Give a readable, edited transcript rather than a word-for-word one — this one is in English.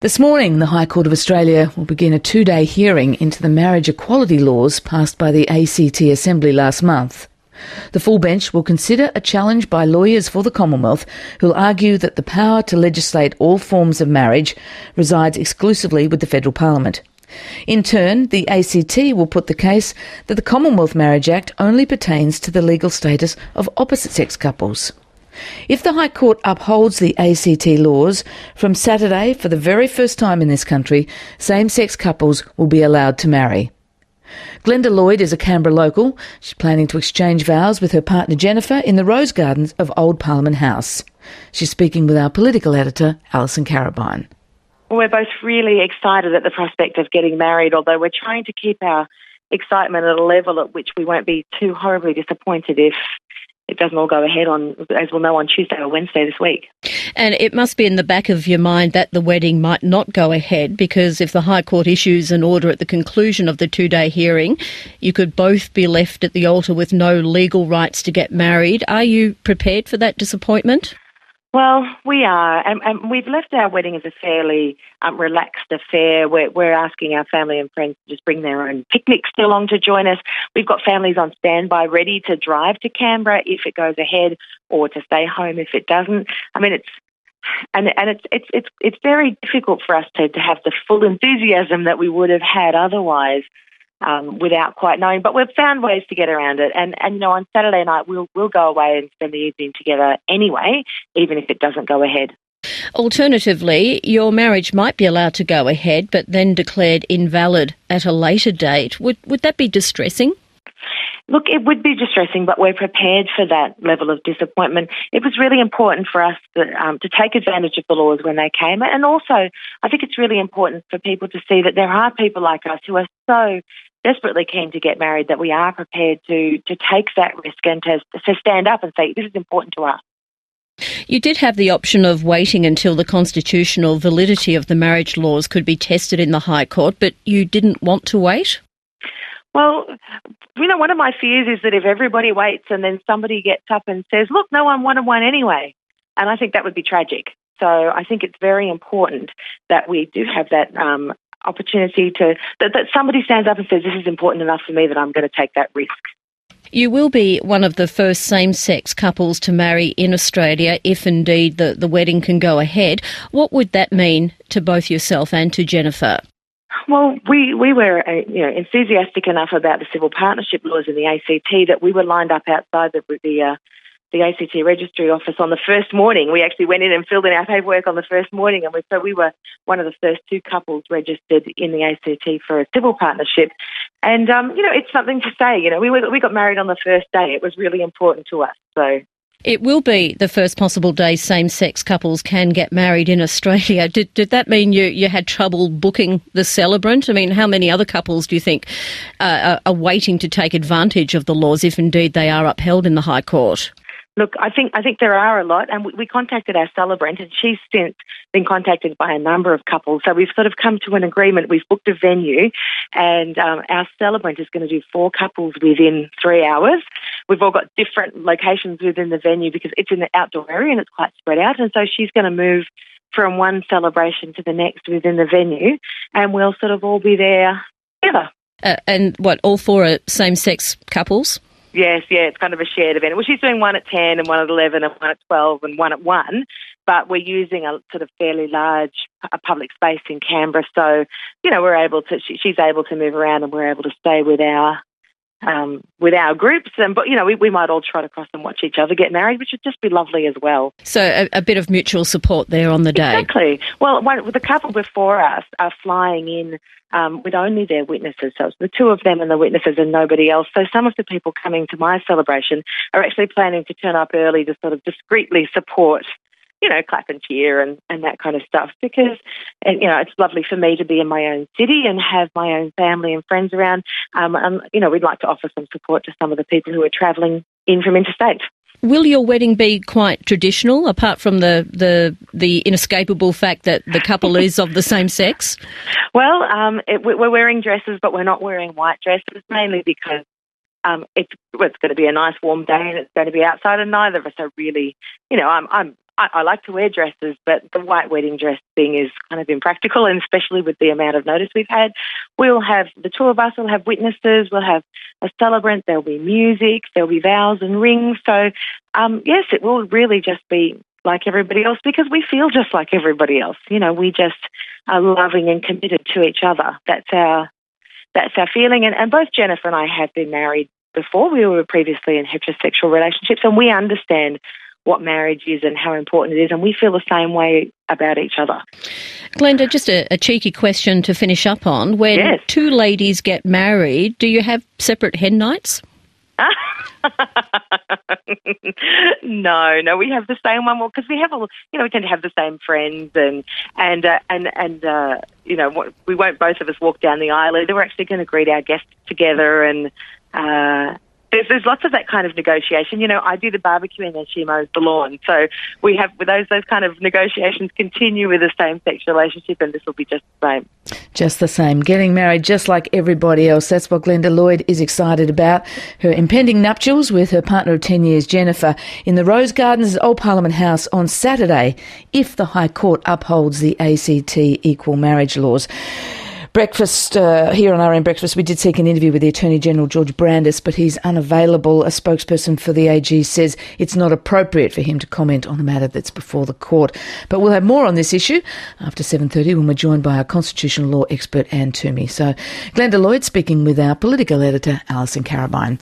This morning, the High Court of Australia will begin a two-day hearing into the marriage equality laws passed by the ACT Assembly last month. The full bench will consider a challenge by lawyers for the Commonwealth who'll argue that the power to legislate all forms of marriage resides exclusively with the Federal Parliament. In turn, the ACT will put the case that the Commonwealth Marriage Act only pertains to the legal status of opposite-sex couples. If the High Court upholds the ACT laws, from Saturday, for the very first time in this country, same-sex couples will be allowed to marry. Glenda Lloyd is a Canberra local. She's planning to exchange vows with her partner Jennifer in the Rose Gardens of Old Parliament House. She's speaking with our political editor, Alison Carabine. Well, we're both really excited at the prospect of getting married, although we're trying to keep our excitement at a level at which we won't be too horribly disappointed if it doesn't all go ahead as we'll know, on Tuesday or Wednesday this week. And it must be in the back of your mind that the wedding might not go ahead, because if the High Court issues an order at the conclusion of the two-day hearing, you could both be left at the altar with no legal rights to get married. Are you prepared for that disappointment? Well, we are, and we've left our wedding as a fairly relaxed affair. We're asking our family and friends to just bring their own picnics along to join us. We've got families on standby ready to drive to Canberra if it goes ahead, or to stay home if it doesn't. I mean, it's very difficult for us to have the full enthusiasm that we would have had otherwise. Without quite knowing, but we've found ways to get around it. And you know, on Saturday night we'll go away and spend the evening together anyway, even if it doesn't go ahead. Alternatively, your marriage might be allowed to go ahead, but then declared invalid at a later date. Would that be distressing? Look, it would be distressing, but we're prepared for that level of disappointment. It was really important for us to take advantage of the laws when they came. And also, I think it's really important for people to see that there are people like us who are so desperately keen to get married that we are prepared to take that risk and to stand up and say, this is important to us. You did have the option of waiting until the constitutional validity of the marriage laws could be tested in the High Court, but you didn't want to wait? Well, you know, one of my fears is that if everybody waits and then somebody gets up and says, look, no one wanted one anyway. And I think that would be tragic. So I think it's very important that we do have that opportunity that somebody stands up and says, this is important enough for me that I'm going to take that risk. You will be one of the first same-sex couples to marry in Australia, if indeed the wedding can go ahead. What would that mean to both yourself and to Jennifer? Well, we were enthusiastic enough about the civil partnership laws in the ACT that we were lined up outside the ACT registry office on the first morning. We actually went in and filled in our paperwork on the first morning, and so we were one of the first two couples registered in the ACT for a civil partnership. And it's something to say. We got married on the first day. It was really important to us. So. It will be the first possible day same-sex couples can get married in Australia. Did that mean you had trouble booking the celebrant? I mean, how many other couples do you think are waiting to take advantage of the laws if indeed they are upheld in the High Court? Look, I think there are a lot, and we contacted our celebrant, and she's since been contacted by a number of couples. So we've sort of come to an agreement. We've booked a venue, and our celebrant is going to do 4 couples within 3 hours. We've all got different locations within the venue because it's in the outdoor area and it's quite spread out, and so she's going to move from one celebration to the next within the venue, and we'll sort of all be there together. And what, all 4 are same-sex couples? Yes, it's kind of a shared event. Well, she's doing one at 10 and one at 11 and one at 12 and one at 1, but we're using a sort of fairly large public space in Canberra. So, we're able to, she's able to move around and we're able to stay with our groups. But we might all trot across and watch each other get married, which would just be lovely as well. So a bit of mutual support there on the day. Exactly. Well, the couple before us are flying in with only their witnesses. So it's the 2 of them and the witnesses and nobody else. So some of the people coming to my celebration are actually planning to turn up early to sort of discreetly support, clap and cheer and that kind of stuff, because, it's lovely for me to be in my own city and have my own family and friends around. And we'd like to offer some support to some of the people who are travelling in from interstate. Will your wedding be quite traditional, apart from the inescapable fact that the couple is of the same sex? Well, we're wearing dresses, but we're not wearing white dresses, mainly because it's going to be a nice warm day and it's going to be outside, and neither of us are really, I'm I like to wear dresses, but the white wedding dress thing is kind of impractical, and especially with the amount of notice we've had. We'll have, the two of us will have witnesses, we'll have a celebrant, there'll be music, there'll be vows and rings. So, yes, it will really just be like everybody else, because we feel just like everybody else. You know, we just are loving and committed to each other. That's our feeling. And both Jennifer and I have been married before. We were previously in heterosexual relationships, and we understand what marriage is and how important it is, and we feel the same way about each other. Glenda, just a cheeky question to finish up on. When two ladies get married, do you have separate hen nights? No, we have the same one. Well, because we have we tend to have the same friends, and we won't both of us walk down the aisle either. We're actually going to greet our guests together, and there's lots of that kind of negotiation. You know, I do the barbecuing and she mows the lawn, so we have those kind of negotiations continue with a same-sex relationship, and this will be just the same. Just the same. Getting married just like everybody else. That's what Glenda Lloyd is excited about. Her impending nuptials with her partner of 10 years, Jennifer, in the Rose Gardens at Old Parliament House on Saturday, if the High Court upholds the ACT equal marriage laws. Breakfast, here on RN Breakfast, we did seek an interview with the Attorney-General George Brandis, but he's unavailable. A spokesperson for the AG says it's not appropriate for him to comment on a matter that's before the court. But we'll have more on this issue after 7:30 when we're joined by our constitutional law expert, Anne Toomey. So Glenda Lloyd speaking with our political editor, Alison Carabine.